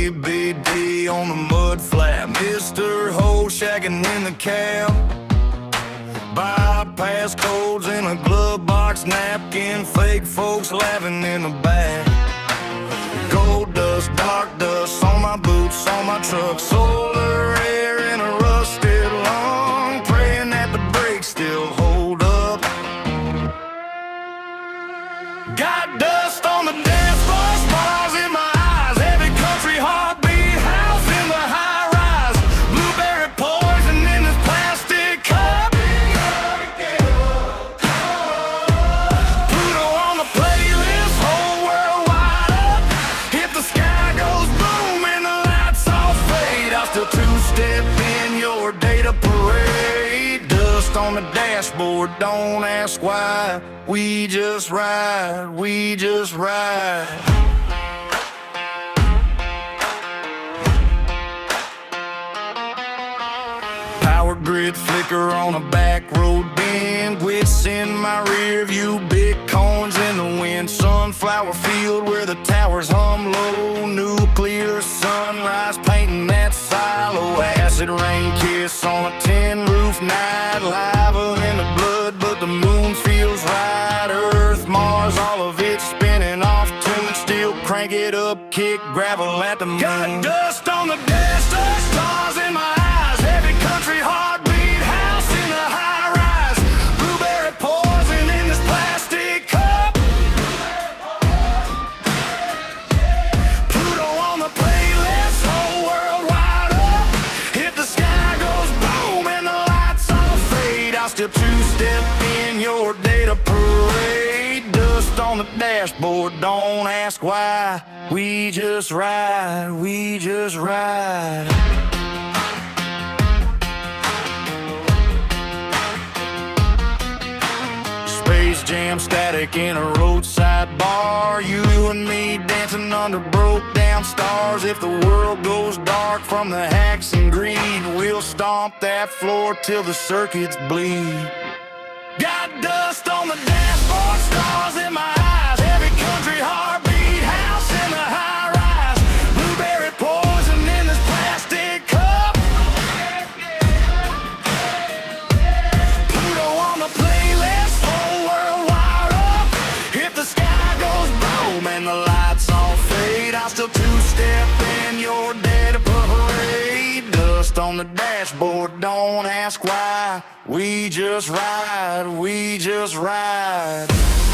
BBD on the mud flat, Mr. Ho shagging in the cab. Bypass codes in a glove box napkin, fake folks laughing in the back. Gold dust, dark dust on my boots, on my truck, solar air in a rusted lung, praying that the brakes still hold up. Got dust on the dance floor, stars in my eyes, heavy country heartbeat, house in the high rise, blueberry poison in this plastic cup. Pluto on the playlist, whole world wide up. If the sky goes boom and the lights all fade, I'll still two-step in your data parade. Dust on the dashboard, don't ask why. We just ride, we just ride. Power grid flicker on a back road bend, wits in my rear view, big cones in the wind. Sunflower field where the towers hum low, nuclear sunrise painting that silo. Acid rain kiss on a tin roof night, lava in the blood but the moon feels right. Earth, Mars, all of it spinning off tune, still crank it up, kick gravel at the moon. Got dust on the dash, stars in my eyes, heavy country heartbeat, house in the high rise, blueberry poison in this plastic cup. Pluto on the playlist, whole world wide up. If the sky goes boom and the lights all fade, I'll still two-step in your data parade. Dust on the dashboard, don't ask why. We just ride, we just ride. Space Jam static in a roadside bar, you and me dancing under broke down stars. If the world goes dark from the hacks and greed, we'll stomp that floor till the circuits bleed. Got dust on the dashboard, stars in my eyes, heavy country heartbeat, house in the high rise, blueberry poison in this plastic cup. Pluto on the playlist, whole world wide up. If the sky goes boom and the lights all fade, I'll still two-step in your data parade. Dust on the dashboard, don't ask why. We just ride, we just ride.